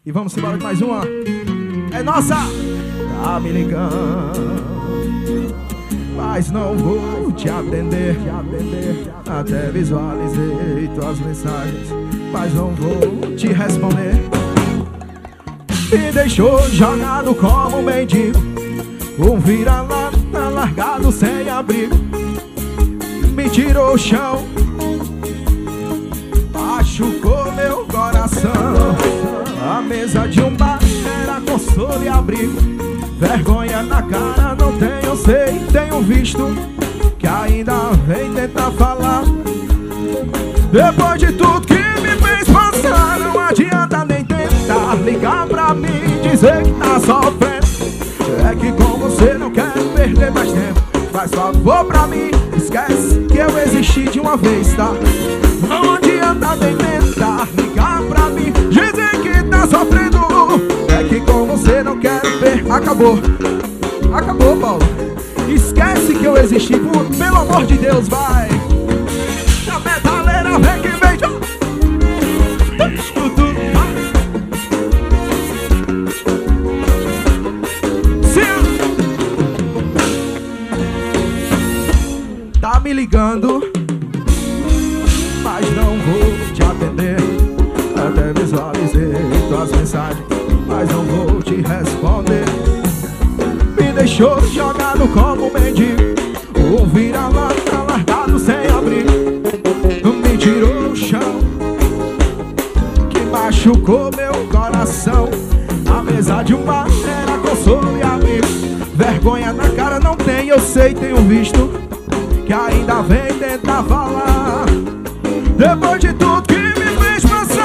E vamos embora com mais uma. É nossa! Tá me ligando, mas não vou te atender. Até visualizei tuas mensagens, mas não vou te responder. Me deixou jogado como um mendigo, um vira-lata largado sem abrigo. Me tirou o chão, machucou meu coração. A mesa de um bar era consolo e abrigo. Vergonha na cara não tenho, sei, tenho visto que ainda vem tentar falar. Depois de tudo que me fez passar, não adianta nem tentar ligar pra mim, dizer que tá sofrendo. É que com você não quero perder mais tempo. Faz favor pra mim, esquece que eu existi de uma vez, tá? Não adianta nem tentar ligar pra mim, dizer que tá sofrendo. É que com você não quero ver. Acabou, acabou, Paulo. Esquece que eu existi, pelo amor de Deus, vai. A metaleira vem que vem. Tá me ligando, mas não vou te atender. Até visualizei tuas mensagens, mas não vou te responder. Me deixou jogado como um mendigo, um vira-lata largado sem abrigo. Me tirou o chão, que machucou meu coração. A mesa de um bar era consolo e amigo. Vergonha na cara não tem, eu sei, tenho visto que ainda vem tentar falar. Depois de tudo que me fez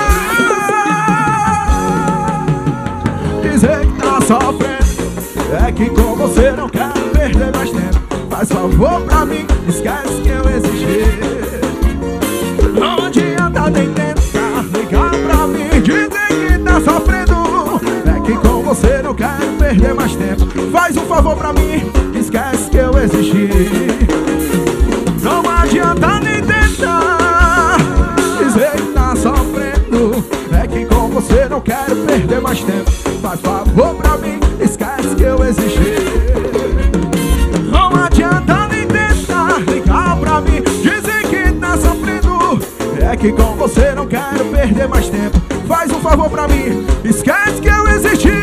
passar, dizer que tá sofrendo. É que com você não quero perder mais tempo. Faz favor pra mim, esquece que eu existi. Não adianta nem tentar ligar pra mim, dizer que tá sofrendo. É que com você não quero perder mais tempo. Faz um favor pra mim, esquece que eu existi. Não adianta nem tentar dizer que tá sofrendo. É que com você não quero perder mais tempo. Faz favor pra mim, esquece que eu existi. Não adianta nem tentar ligar pra mim, dizer que tá sofrendo. É que com você não quero perder mais tempo. Faz um favor pra mim, esquece que eu existi.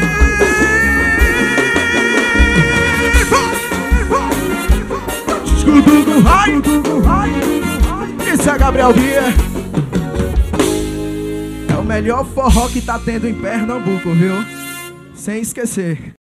Escudo do raio, isso é Gabriel Guia. É o melhor forró que tá tendo em Pernambuco, viu? Sem esquecer.